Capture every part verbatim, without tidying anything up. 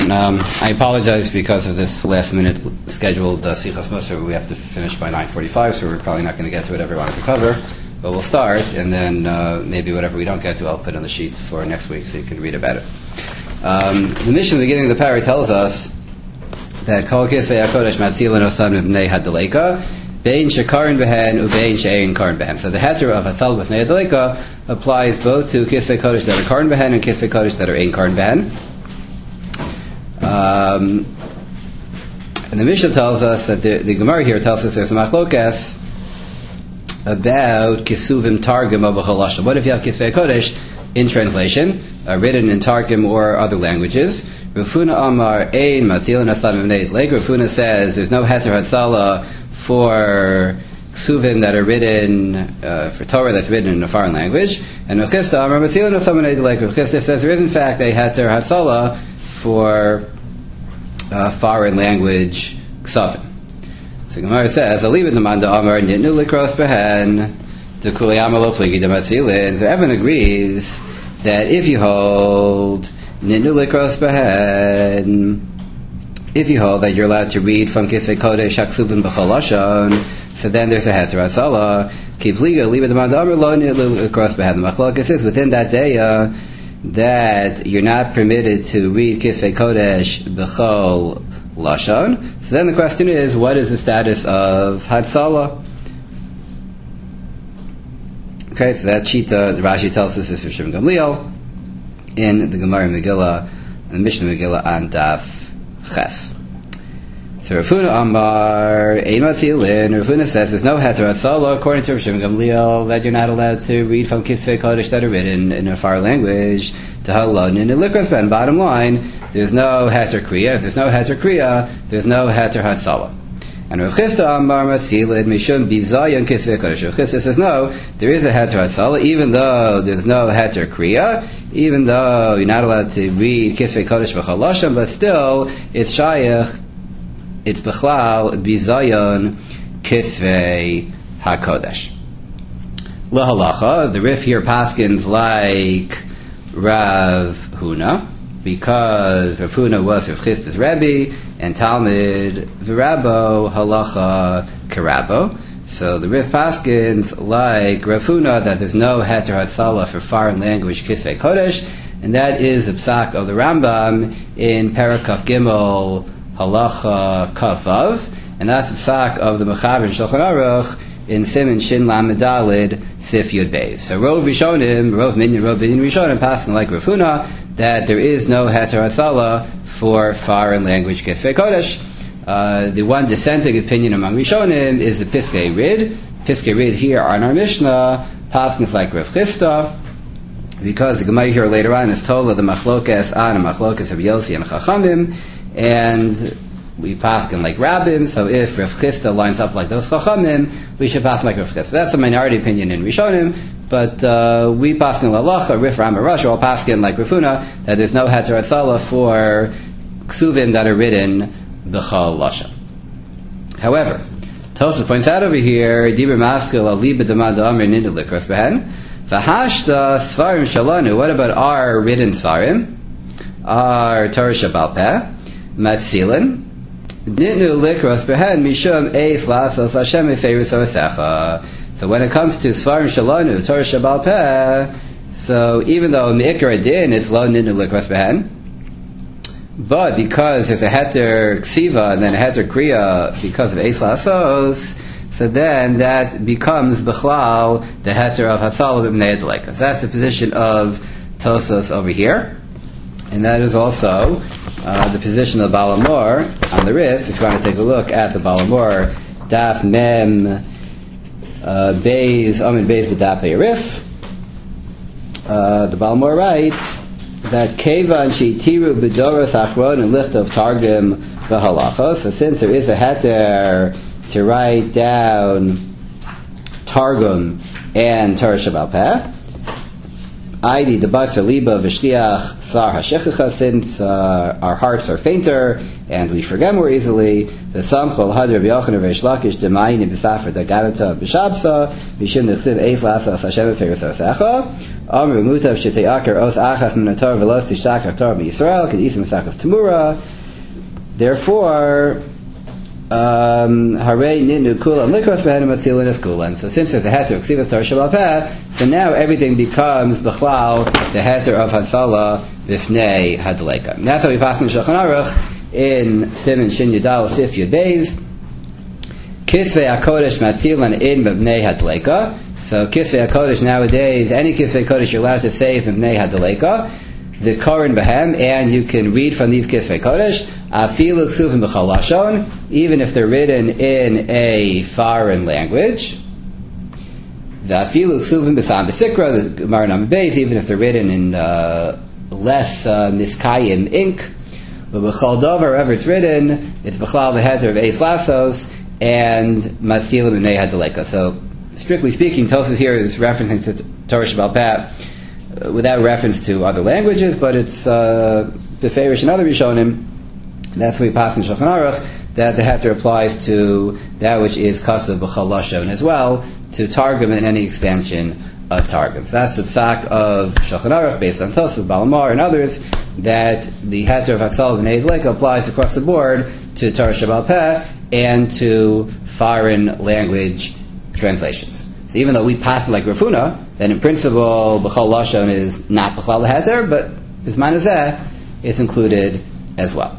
Um, I apologize because of this last-minute scheduled uh, Sichas Musar. We have to finish by nine forty-five, so we're probably not going to get to whatever we wanted to cover. But we'll start, and then uh, maybe whatever we don't get to, I'll put on the sheet for next week so you can read about it. Um, the mission at the beginning of the parah tells us that Kol Kisvei HaKodesh Matzilin Osam B'nei Hadaleka Bein Shekarin Behen Ubein She'ein Karin Behen. So the heter of Hatzal B'nei Hadaleka applies both to Kisvei Kodesh that are Karin Behen and Kisvei Kodesh that are Ein Karin Behen. Um, and the Mishnah tells us that the, the Gemara here tells us there's a machlokas about Kisuvim Targum of a Chalasha. What if you have Kisvei Kodesh in translation, uh, written in Targum or other languages? Rafuna Amar Ein Matzilin Asam B'nei Hadaleka. Rafuna says there's no heter hatzala for Ksuvim that are written uh, for Torah that's written in a foreign language. And Rechista Amar Matzilin Asam B'nei Hadaleka. Rechista says there is in fact a heter hatzala for uh, foreign language ksavim. So Gemara says, "Alibid namanda amar nitnu likros behen dekuliyama lo pligi dematzilin." So Evan agrees that if you hold nitnu likros behen, if you hold that you're allowed to read from Kisvei Kodesh haksuvim b'chol lashon, so then there's a heter hatzala. Ki pliga alibid namanda amar lo nitnu likros behen. The machlokes is within that day. Uh, that you're not permitted to read Kisvei Kodesh b'chol lashon. So then the question is, what is the status of Hatzala? Okay, so that Shita, the Rashi tells us this is Rishon Gamliel in the Gemara Megillah and the Mishnah Megillah on Daf Ches. So Rafuna Amar Ein Matzilin. Rafuna says there's no heter hatzala according to Rishon Gamliel that you're not allowed to read from Kisvei Kodesh that are written in a foreign language to halon in a likros ben. Bottom line, there's no heter kriya. If there's no heter kriya, there's no heter hatzala. And Rav Chisda Amar Matzilin Mishum Bizayon Kisvei Kodesh. Rav Chisda says no, there is a heter hatzala even though there's no heter kriya, even though you're not allowed to read Kisvei Kodesh b'chol lashon, but still it's shayach. It's Bechlal Bizayon Kisvei HaKodesh. Lahalacha, the Rif here paskins like Rav Huna, because Rav Huna was Rav Chisda's Rebbe, and Talmud V'Rabbo Halacha Karabbo. So the Rif paskins like Rav Huna that there's no heter hatzala for foreign language Kisvei Kodesh, and that is the psak of the Rambam in Parakaf Gimel Halacha Kavav, and that's the psak of the Mechaber in Shulchan Aruch in Siman Shin Lamed Daled Sif Yud Beis. So Rov Rishonim, Rov Minyan, Rov Binyan Rishonim, passing like Rav Huna that there is no heter hatzala for foreign language Kisvei Kodesh. Uh, the one dissenting opinion among Rishonim is the Piskei Rid. Piskei Rid here on our Mishnah, passing like Rav Chisda, because the Gemara here later on is told of the Machlokes on a Machlokes of Yossi and Chachamim. And we paskin like Rabbim, so if Rav Chisda lines up like those Chachamim, we should pass like Rav Chisda. That's a minority opinion in Rishonim, but uh, we paskin Lalacha, Rif Ram Rosh, all paskin like Rav Huna, that there's no heter hatzala for Ksuvim that are written b'chol lashon. However, Tosafos points out over here, Dibur Maskil Aliba Damad Amr Nindu Likros Behen, V'hashta Svarim Shalanu. What about our written Svarim? Our Torah Shabal Peh, Matzilin, Nitnu Likros Behen Mishum Eis Lasos Hashem Eferus Osecha. So when it comes to Svarim Shalanu, Torah Shabal Peh, so even though Me'ikar Din it's Lo Nitnu Likros Behen, but because there's a heter ksiva and then a heter kriya because of Eis Lasos, so then that becomes Bechlal the heter of Hatzal B'nei Hadaleka. So that's the position of Tosafos over here. And that is also uh, the position of Baal Hamor on the Rif. If you want to take a look at the Baal Hamor, Daf Mem uh, Beis, Amin Beis B'Daf Rif, uh, the Baal Hamor writes that Kevan Sheitiru B'Doros Achron and Licht of Targum V'Halacha. So since there is a heter to write down Targum and Torah Shabal Peh, Aidi debatzer liba v'shliach sar hashechicha, since uh, our hearts are fainter and we forget more easily. V'samchol hadr b'yochanan v'reish lakish d'mayini b'safer daganata b'shabsa v'shim nechsiv eis lasa as Hashem v'feiros osecha amru mutav shetei os achas min haTorah v'los tishtachach Torah b'Yisrael k'disim v'sachas tamura. Therefore, Um, Hare ninu kulan likos v'henim atzilin es kulan. So since there's a heter of ksivas Torah Shabbat Peh, so now everything becomes b'chlal the heter of Hatzala b'fnei hadleika. And that's how we pass in Shulchan Aruch in Siman Shin Yudal Sif Yud Beis. Kisvei HaKodesh matzilan in b'fnei hadleika. So Kisvei HaKodesh nowadays, any Kisvei HaKodesh you're allowed to say b'fnei hadleika. The Koran Behem, and you can read from these Kisvei Kodesh, Afilu Ksuvim B'chol Lashon, even if they're written in a foreign language. The Afilu Ksuvim B'Sam B'Sikra, the Gemara Nami Beis, even if they're written in uh, less uh, Niskayim ink. But B'chol Dover, wherever it's written, it's B'chlal the heter of Eis Lasos and Matzilim B'nei Hadaleka. So, strictly speaking, Tosfos here is referencing to Torah Shabbat Peh without reference to other languages, but it's uh, the Farish and other Rishonim. That's what we pass in Shulchan Aruch, that the heter applies to that which is Kasav B'chol Lashon as well, to Targum and any expansion of Targum. So that's the psak of Shulchan Aruch, based on Tosfos, Balamar, and others, that the heter of Hatzal B'nei Hadleika applies across the board to Torah Shabbat Peh and to foreign language translations. So even though we pass it like Rav Huna, then in principle, B'chol Lashon is not B'chlal Heter, but Bisman Hazeh, it's included as well.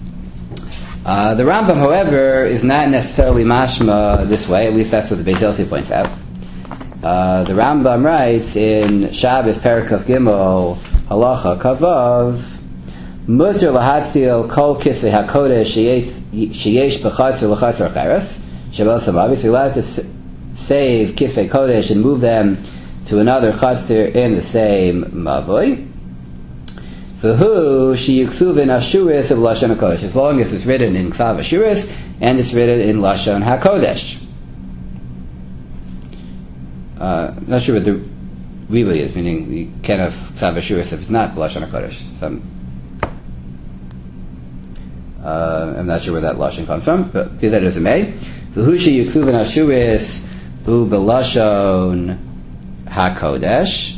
Uh, the Rambam, however, is not necessarily mashma this way, at least that's what the Beis Yossi points out. Uh, the Rambam writes in Shabbos Perikov Gimel, Halacha Kavav, Mutter Lahatzil Kol Kisvei HaKodesh Sheyesh B'chatzir L'chatzir Acheres, Shabbat Samavi, so you're allowed to save Kisvei Kodesh and move them to another chatzir in the same mavoi. V'hu sheyiksuvin ashuris of Lashon HaKodesh, as long as it's written in Ksav Ashuris and it's written in Lashon HaKodesh. Uh, not sure what the really is, meaning you can't have Ksav Ashuris if it's not Lashon HaKodesh. So I'm, uh, I'm not sure where that Lashon comes from, but be that as it may. V'hu sheyiksuvin ashuris u b'Lashon HaKodesh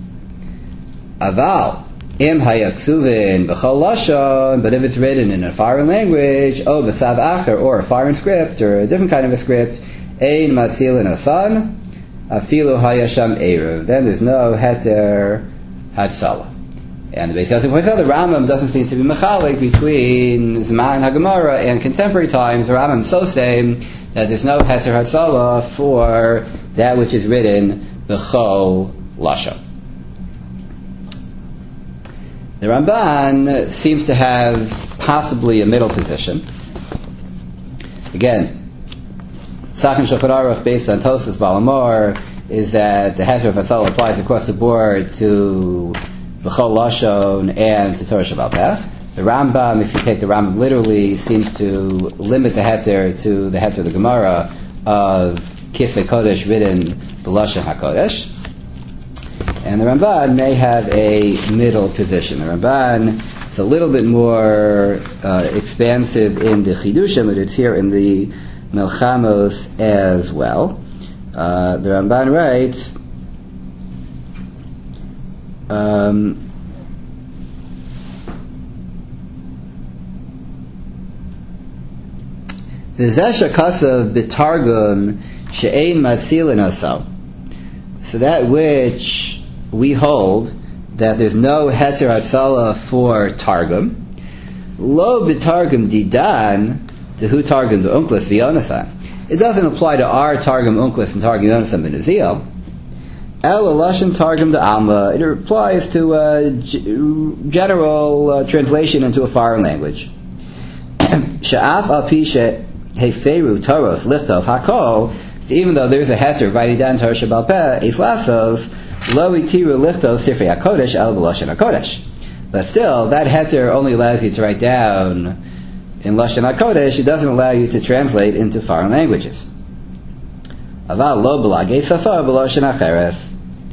Aval Im hayaksuvin b'chol lashon, but if it's written in a foreign language, oh b'tzav acher, or a foreign script, or a different kind of a script, ein matzilin asan, afilu hayasham eruv, then there's no heter hatzala. And the Beis Yossi points out the Rambam doesn't seem to be mechalik between Zman HaGemara and contemporary times. The Rambam is so same that there's no heter hatzala for that which is written b'chol lashon. The Ramban seems to have possibly a middle position. Again, Tzachim Shulchan Aruch based on Tosfos Balamor is that the heter of hatzala applies across the board to B'chol Lashon and to Torah Shabbat Peh. The Rambam, if you take the Rambam literally, seems to limit the heter to the heter of the Gemara of Kisvei Kodesh written B'Lashon HaKodesh. And the Ramban may have a middle position. The Ramban is a little bit more uh, expansive in the Chidushim, but it's here in the Melchamos as well. Uh, the Ramban writes, um, V'zeh shekasav b'targum she'ein masilin asal. So that which we hold that there's no heter hatzala for targum, lo b'targum didan tehu targum d'unklis v'yonasan. It doesn't apply to our targum unklis and targum yonasan ben Uziel. El lashon targum d'alma. It applies to a g- general uh, translation into a foreign language. Sha'af al pi she'heferu toros lichtov hakol. Even though there's a heter writing down Torah Shabbat Peh, Eis Lasos, lo itiru lichtos sifrei HaKodesh el b'Lashon HaKodesh. But still, that heter only allows you to write down in Lashon HaKodesh. It doesn't allow you to translate into foreign languages. Aval lo b'lagei safa b'Lashon Acheres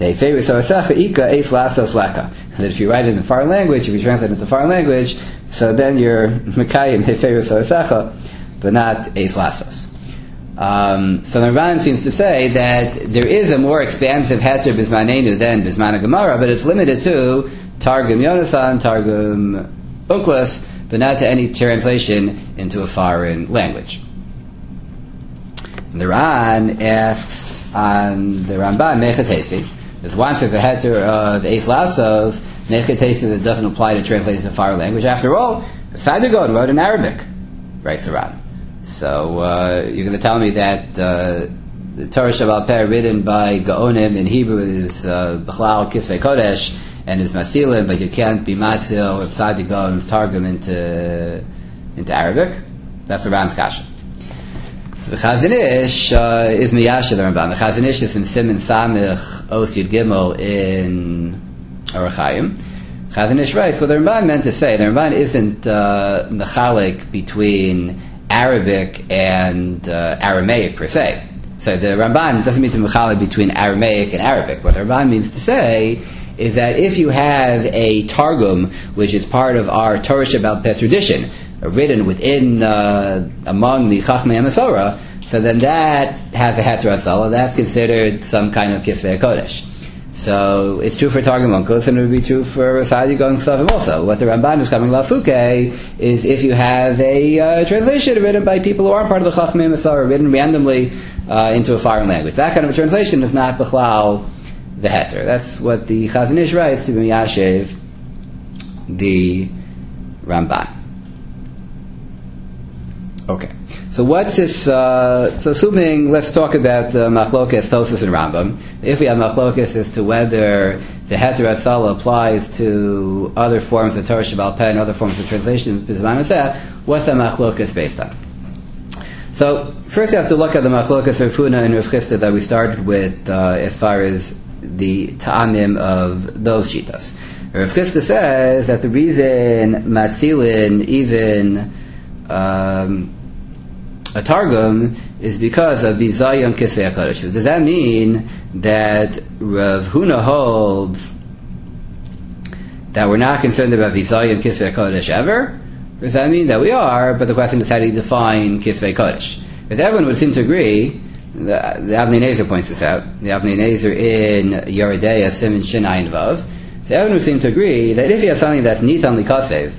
And if you write it in a foreign language, if you translate it into foreign language, so then you're Mekayim Hefeiru Soresecha, but not Eis Lasos. Um, so the Ramban seems to say that there is a more expansive heter Bismanenu than Bisman Gemara, but it's limited to Targum Yonasan, Targum Uklas, but not to any translation into a foreign language. And the Ran asks on the Ramban Mechatesi, because once there's a heter of Eis Lasos, Mechatesi that doesn't apply to translate into foreign language. After all, Sadigon wrote in Arabic, writes the Ran. So uh, you're going to tell me that uh, the Torah Shabbat Peh written by Gaonim in Hebrew is B'chlal Kisvei Kodesh and is Masilim, but you can't be Masil if Sadi Gaonim's Targum into into Arabic. That's the Ran's Kasha. So the Chazon Ish uh, is Miyasha the Ramban. The Chazon Ish is in Siman Samich Os Yud Gimel in Orach Chaim. Chazon Ish writes, what the Ramban meant to say, the Ramban isn't uh, mechalik between Arabic and uh, Aramaic per se. So the Ramban doesn't mean to mechalik between Aramaic and Arabic. What the Ramban means to say is that if you have a Targum, which is part of our Torah Shabbat Peh tradition, uh, written within, uh, among the Chachmei HaMasorah, so then that has a Heter Hatzalah, that's considered some kind of Kisvei Kodesh. So it's true for Targum Onkelos, and it would be true for Sadi Gaon Ksavim also. What the Ramban is coming Lafuke is if you have a uh, translation written by people who aren't part of the Chachmei HaMasorah, written randomly uh, into a foreign language. That kind of a translation is not B'chlal the Heter. That's what the Chazon Ish writes to Miyashev, the Ramban. Okay. So what's this, uh, so assuming, let's talk about the Machlokes, Tosfos, and Rambam. If we have Machlokes as to whether the Heter Hatzalah applies to other forms of Torah Shabbat Peh and other forms of translation, what's the Machlokes based on? So first you have to look at the Machlokes Rav Huna and Rav Chisda that we started with uh, as far as the Ta'amim of those Shitas. Rav Chisda says that the reason Matzilin even um, a Targum is because of Bizayon Kisvei HaKodesh. Does that mean that Rav Huna holds that we're not concerned about Bizayon Kisvei HaKodesh ever? Or does that mean that we are, but the question is how do you define Kisvei HaKodesh? Because everyone would seem to agree, the, the Avnei Nezer points this out, the Avnei Nezer in Yoredeya, Siman Shin Ayin Vav, so everyone would seem to agree that if you have something that's Nitan Likasev,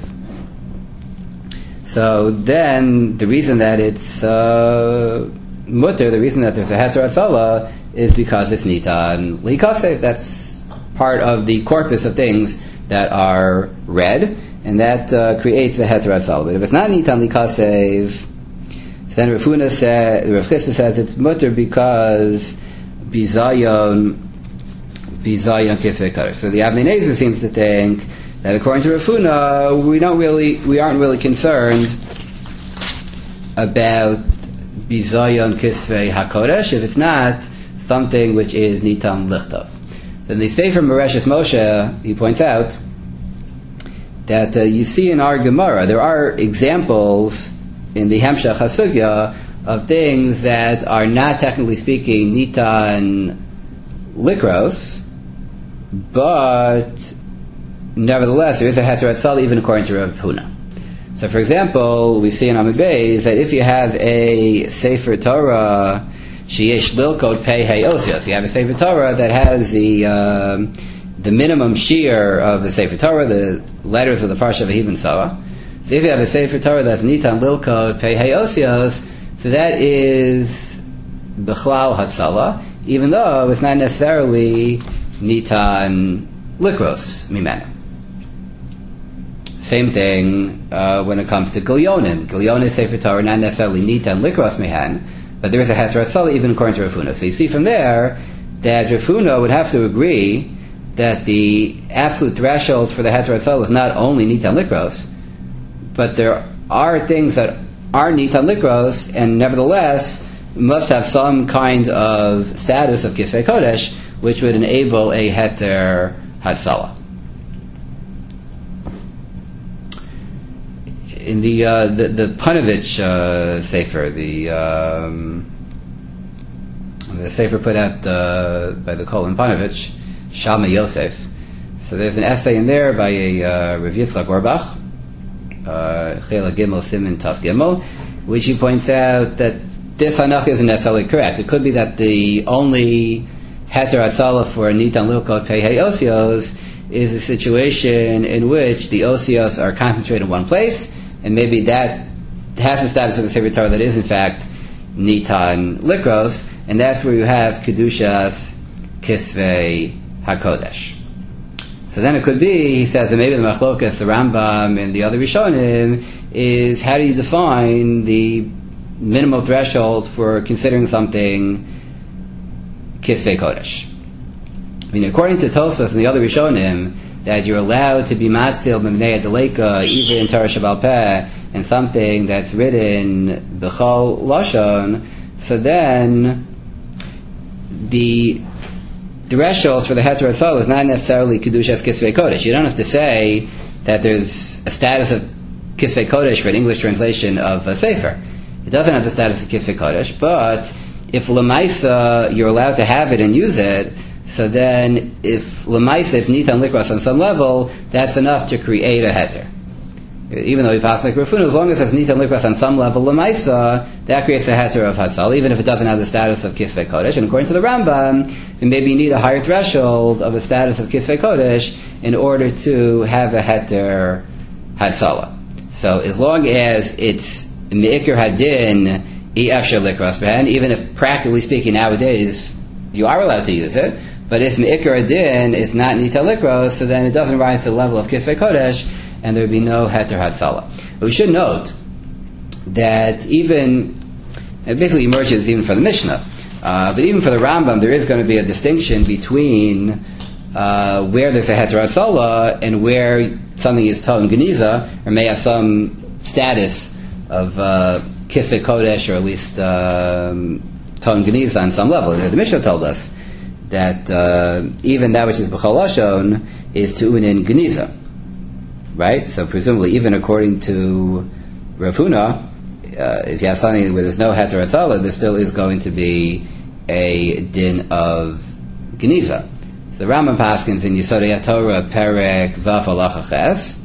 so then the reason that it's uh, mutter, the reason that there's a Heter Hatzalah is because it's Nitan Likasev. That's part of the corpus of things that are read, and that uh, creates a Heter Hatzalah. But if it's not Nitan Likasev, then Rav Huna says, Rav Chisda says it's mutter because Bizayon Bizayon Kisvei Kodesh. So the Avnei Nezer seems to think that according to Rav Huna, we don't really, we aren't really concerned about Bizayon Kisvei HaKodesh if it's not something which is Nitan Lichtov. Then the Sefer Mereshes Moshe, he points out that uh, you see in our Gemara, there are examples in the Hemshech HaSugya of things that are not technically speaking Nitan Likros, but nevertheless, there is a Heter Hatzalah even according to Rav Huna. So, for example, we see in Amud Beis that if you have a Sefer Torah, Sheyesh Lilkot Pei Hey Osios, you have a Sefer Torah that has the um, the minimum shear of the Sefer Torah, the letters of the Parsha V'Hibin Sava. So, if you have a Sefer Torah that's Nitan Lilkot Pei Hey Osios, so that is B'chlal Hatzalah, even though it's not necessarily Nitan Likros Mimenu. Same thing uh, when it comes to Gilyonim. Gilyonim Sefer Torah, not necessarily Nitan Likros Mihan, but there is a Heter Hatzalah even according to Rav Huna. So you see from there that Rav Huna would have to agree that the absolute threshold for the Heter Hatzalah is not only Nitan Likros, but there are things that are Nitan Likros and nevertheless must have some kind of status of Kisvei Kodesh, which would enable a Heter Hatzalah. In the uh, the, the Panovich uh, Sefer, the um, the Sefer put out uh, by the Kolin Panovich, Shalma Yosef. So there's an essay in there by a uh, Rav Yitzchak Orbach, Chela Gimel Siman Taf Gimel, which he points out that this hanacha isn't necessarily correct. It could be that the only heter hatzala for nitan lilkot pei hey osios is a situation in which the osios are concentrated in one place, and maybe that has the status of the Sefer Torah that is in fact nitan likros, and that's where you have kedushas kisvei hakodesh. So then it could be, he says, that maybe the machlokas, the Rambam, and the other Rishonim is how do you define the minimal threshold for considering something kisvei kodesh? I mean, according to Tosfos and the other Rishonim, that you're allowed to be matzil b'mnei adeleika even in Torah Shebal Peh and something that's written b'chol lashon. So then the threshold for the heter hatzala is not necessarily kedushas kisvei kodesh. You don't have to say that there's a status of kisvei kodesh for an English translation of a sefer. It doesn't have the status of kisvei kodesh, but if lemaisa you're allowed to have it and use it, so then if lemaisa it's nitan likros on some level, that's enough to create a heter. Even though we pass like Rafuna, as long as it's nitan likros on some level lemaisa, that creates a heter of hatzal, even if it doesn't have the status of kisvei kodesh. And according to the Rambam, then maybe you need a higher threshold of a status of kisvei kodesh in order to have a heter hatzala. So as long as it's me'ikr hadin i'afshar likros b'hen, even if practically speaking nowadays you are allowed to use it, but if me'ikr hadin is not nita likros, so then it doesn't rise to the level of kisvei kodesh, and there would be no heter hatzala. But we should note that even, it basically emerges even for the Mishnah, uh, but even for the Rambam, there is going to be a distinction between uh, where there's a heter hatzala and where something is ton geniza, or may have some status of uh, kisvei kodesh, or at least um, ton geniza on some level. The Mishnah told us that uh, even that which is b'chol lashon is tu'unin geniza. Right? So presumably, even according to Rav Huna, uh, if you have something where there's no heter hatzala, there still is going to be a din of geniza. So the Rambam paskins in Yesodei HaTorah Perek Vav Halacha Ches,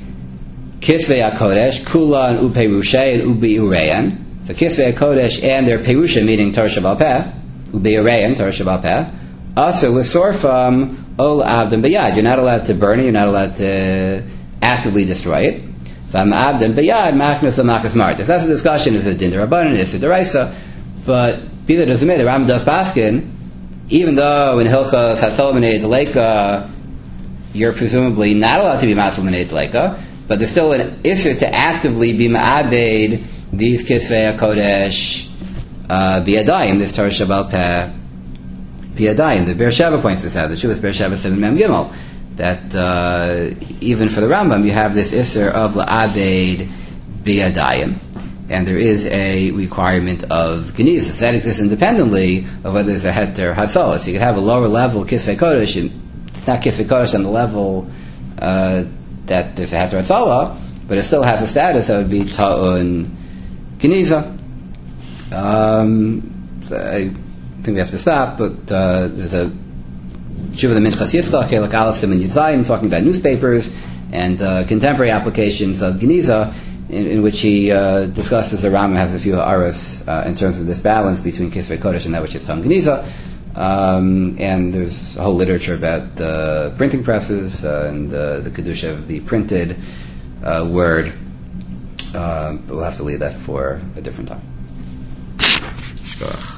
Kisvei HaKodesh Kulan Upeirushay and Ubeiureyan. So Kisvei HaKodesh and their Perusha, meaning Torah Shebal Peh, Ubeiureyan, Torah Shebal Peh, also with Sorfam Ol Abdam Bayad. You're not allowed to burn it, you're not allowed to actively destroy it. Vam Abdam Bayad Machnas Amakas Martis. That's a discussion, is it Din D'Rabbanan, is it D'Oraisa? But be that as it may, the Rambam does paskin, even though in Hilchos Hatzal B'nei D'Leika you're presumably not allowed to be Matzal B'nei D'Leika, but there's still an issue to actively be Ma'abed these Kisvei HaKodesh uh, B'yadayim, this Torah Shebal Peh B'yadayim. The Be'er Sheva points this out, the Shuvas Be'er Sheva seven Mem Gimel, that uh, even for the Rambam you have this Isser of La'abed B'yadayim, and there is a requirement of Geniza. So that exists independently of whether there's a heter hatzala. So you could have a lower level Kisvei Kodesh, and it's not Kisvei Kodesh on the level uh, that there's a heter hatzala, but it still has a status that would be ta'un Geniza. Um, so I think we have to stop, but uh, there's a Shuva the Minchas Yitzchak, Kelak Aleph Siman Yud Zayin, talking about newspapers and uh, contemporary applications of Geniza, in, in which he uh, discusses the Rambam has a few ha'aros uh, in terms of this balance between Kisvei Kodesh and that which is Tam Geniza. Um, and there's a whole literature about uh, printing presses uh, and uh, the Kedusha of the printed uh, word. Uh, but we'll have to leave that for a different time.